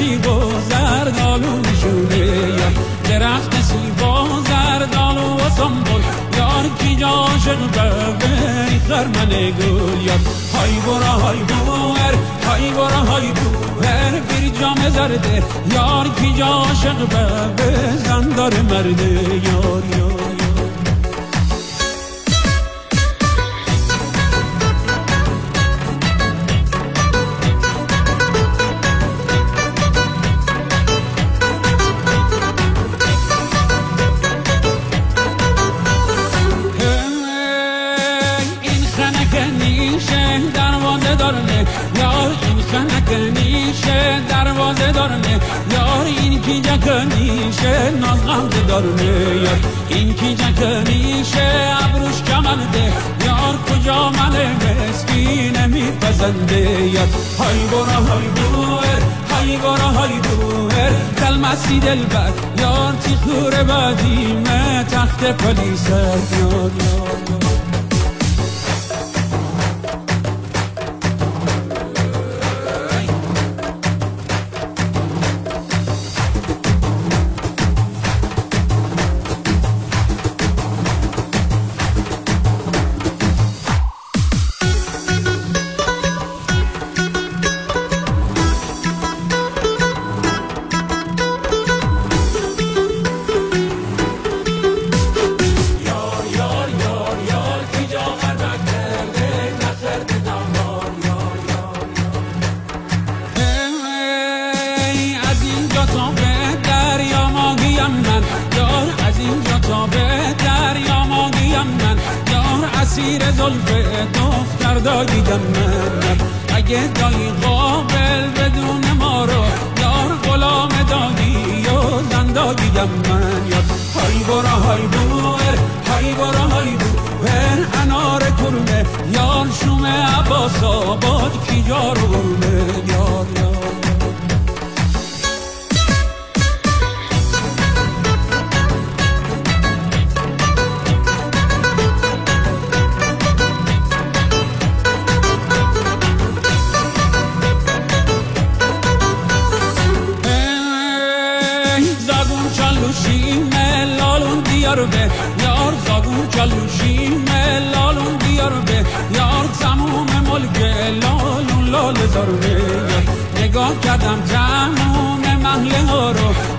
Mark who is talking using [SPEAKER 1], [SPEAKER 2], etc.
[SPEAKER 1] سیب و زردالو نشونه یار درخت سیب و زردالو و سنبول یار کی جا عاشق ببری خرمن گل یار های برا های بوهر های برا های بوهر بیر جام زرده یار کی جا عاشق ببر زندار مرده یار یار یار این خنک نیشه دروازه دارنه یار این کی جکنیشه ناز غمزه دارنه یار این کی جکنیشه ابروش کمنده یار کجا من مسکین میپسنده یار های برا های بوهر های برا های بوهر دل مسی دل بر یار تی خور بدیمه تخت پلیسه یار یار اسیر زلف دختر داییدم من اگه دایی قابل بدون ما رو یار غلام دایی و زن داییدم من یار های برا های بوهر های برا های بوهر انار کرمه یار شوم عباس آباد کی جار ورمه یار یار یار به یار زاگون چلوشی ملالون بیار به یار تموم ملک لالون لال زار به نگاه کردم تموم محله ها رو